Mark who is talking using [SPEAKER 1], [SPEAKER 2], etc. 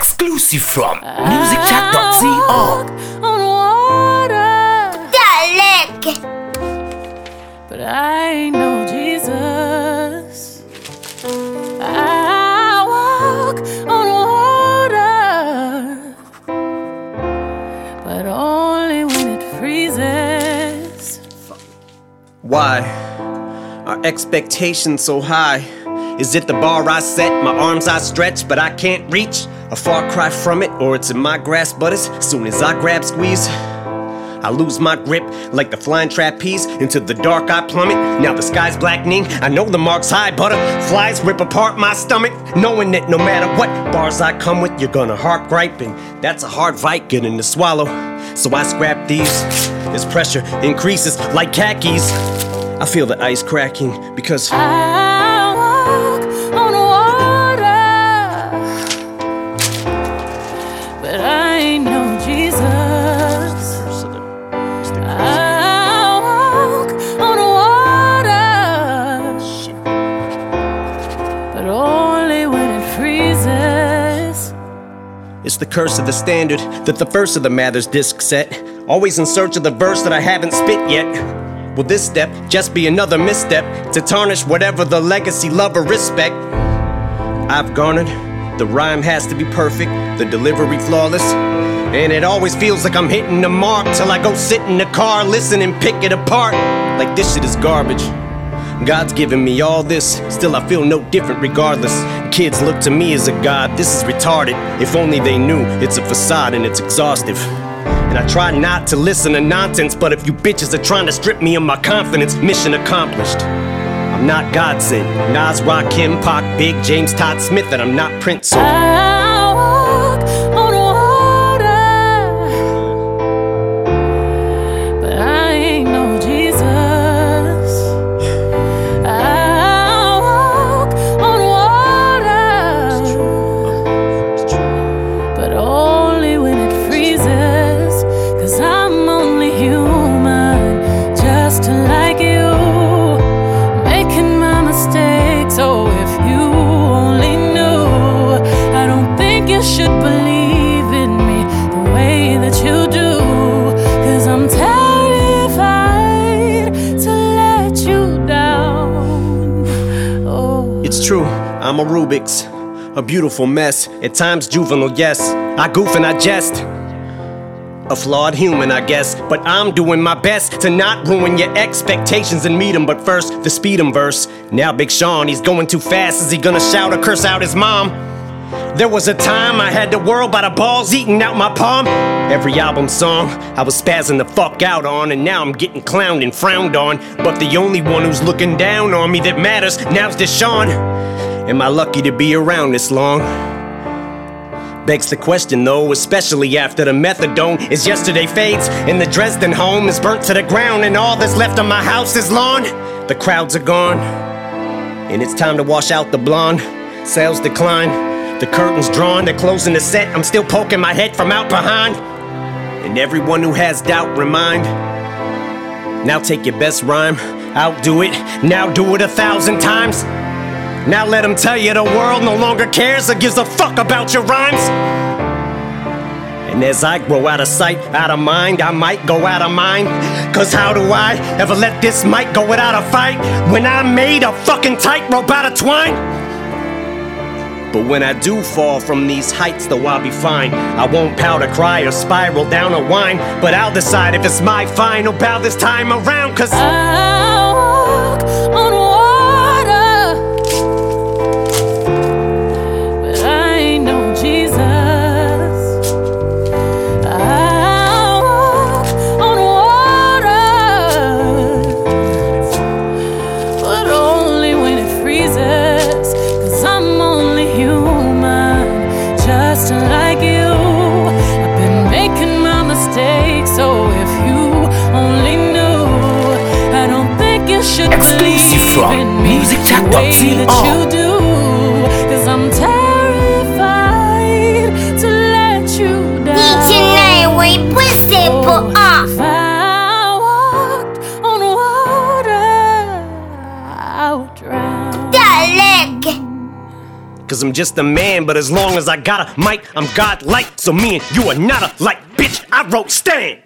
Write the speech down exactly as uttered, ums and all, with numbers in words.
[SPEAKER 1] Exclusive from music chat dot co.
[SPEAKER 2] On water,
[SPEAKER 3] Dalek.
[SPEAKER 2] but I ain't no Jesus. I walk on water, but only when it freezes.
[SPEAKER 4] Why are expectations so high? Is it the bar I set, my arms I stretch, but I can't reach? A far cry from it, or it's in my grasp, but as soon as I grab squeeze, I lose my grip like the flying trapeze. Into the dark I plummet, now the sky's blackening. I know the mark's high, butterflies rip apart my stomach, knowing that no matter what bars I come with, you're gonna heart gripe, and that's a hard fight getting to swallow. So I scrap these, this pressure increases like khakis. I feel the ice cracking because
[SPEAKER 2] I walk on water, but I ain't no Jesus. I walk on water, but only when it freezes.
[SPEAKER 4] it's the curse of the standard that the first of the Mathers disc set. Always in search of the verse that I haven't spit yet. Will this step just be another misstep to tarnish whatever the legacy, love, or respect I've garnered? The rhyme has to be perfect, the delivery flawless, and it always feels like I'm hitting the mark till I go sit in the car, listen and pick it apart like this shit is garbage. God's given me all this, still I feel no different regardless. Kids look to me as a god, this is retarded. If only they knew it's a facade and it's exhaustive. And I try not to listen to nonsense, but if you bitches are trying to strip me of my confidence, mission accomplished. I'm not God sent, Nas, Rakim, Pac, Big, James, Todd Smith, and I'm not Prince, so
[SPEAKER 2] I walk on water, but I ain't no Jesus. I walk on water, but only when it freezes. 'Cause I'm only human, just like you, making my mistakes. Oh, if you only knew, I don't think you should believe in me the way that you do. 'Cause I'm terrified to let you down. Oh,
[SPEAKER 4] it's true, I'm a Rubik's, a beautiful mess, at times juvenile, yes. I goof and I jest, a flawed human, I guess, but I'm doing my best to not ruin your expectations and meet 'em. But first, the speed 'em verse. Now Big Sean, he's going too fast. Is he gonna shout or curse out his mom? There was a time I had the world by the balls eating out my palm. Every album song I was spazzing the fuck out on, and now I'm getting clowned and frowned on. But the only one who's looking down on me that matters now's Deshaun. Am I lucky to be around this long? Begs the question though, especially after the methadone is yesterday fades and the Dresden home is burnt to the ground and all that's left of my house is lawn. The crowds are gone and it's time to wash out the blonde. Sales decline, the curtains drawn, they're closing the set. I'm still poking my head from out behind, and everyone who has doubt remind, now take your best rhyme, outdo it, now do it a thousand times. Now let them tell you the world no longer cares or gives a fuck about your rhymes. And as I grow out of sight, out of mind, I might go out of mind. 'Cause how do I ever let this mic go without a fight when I made a fucking tightrope out of twine? But when I do fall from these heights, though I'll be fine. I won't pout or cry or spiral down a whine, but I'll decide if it's my final bow this time around. 'Cause
[SPEAKER 2] I walk on water, Jesus. I walk on water, but only when it freezes. 'Cause I'm only human, just like you. I've been making my mistakes, so if you only knew, I don't think you should
[SPEAKER 1] Exclusive
[SPEAKER 2] believe
[SPEAKER 1] from
[SPEAKER 2] in me
[SPEAKER 1] music chat
[SPEAKER 2] the
[SPEAKER 1] dot
[SPEAKER 2] way that
[SPEAKER 1] co.
[SPEAKER 2] you do. 'Cause I'm terrified to let you down.
[SPEAKER 3] 你进来为不是不 off。
[SPEAKER 2] If I walked on water, I would drown.
[SPEAKER 3] Dalek.
[SPEAKER 4] Cause I'm just a man, but as long as I got a mic, I'm godlike. So me and you are not alike, bitch. I wrote Stan.